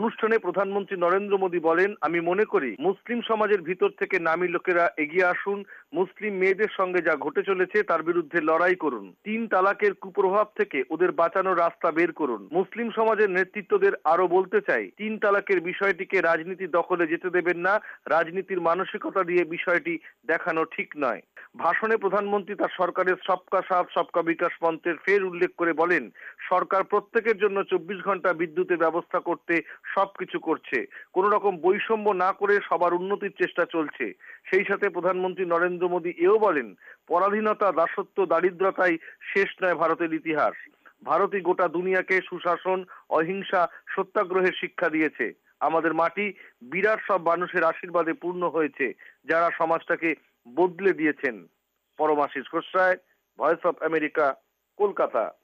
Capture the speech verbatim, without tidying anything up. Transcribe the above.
অনুষ্ঠানে প্রধানমন্ত্রী নরেন্দ্র মোদী বলেন, আমি মনে করি মুসলিম সমাজের ভিতর থেকে নামী লোকেরা এগিয়ে আসুন, মুসলিম মেয়েদের সঙ্গে যা ঘটে চলেছে তার বিরুদ্ধে লড়াই করুন, তিন তালাকের কুপ্রভাব থেকে ওদের বাঁচানোর রাস্তা বের করুন। মুসলিম সমাজের নেতৃত্বদের আরো বলতে চাই, তিন তালাকের বিষয়টিকে রাজনীতি দখলে যেতে দেবেন না, রাজনীতির মানসিকতা দিয়ে বিষয়টি দেখানো ঠিক নয়। ভাষণে প্রধানমন্ত্রী তার সরকারের সবকা সাথ সবকা বিকাশ মন্ত্রের ফের উল্লেখ করে বলেন, সরকার প্রত্যেকের জন্য চব্বিশ ঘন্টা বিদ্যুতের ব্যবস্থা করতে সবকিছু করছে, কোন রকম বৈষম্য না করে সবার উন্নতির চেষ্টা চলছে। সেই সাথে প্রধানমন্ত্রী নরেন্দ্র মোদী এও বলেন, পরাধীনতা, দাসত্ব, দারিদ্রতাই শেষ নয় ভারতের ইতিহাস। ভারতই গোটা দুনিয়াকে সুশাসন, অহিংসা, সত্যাগ্রহের শিক্ষা দিয়েছে। আমাদের মাটি বিরাট সব মানুষের আশীর্বাদে পূর্ণ হয়েছে, যারা সমাজটাকে বদলে দিয়েছেন। Paramashis Ghosh Roy, voice of America, Kolkata.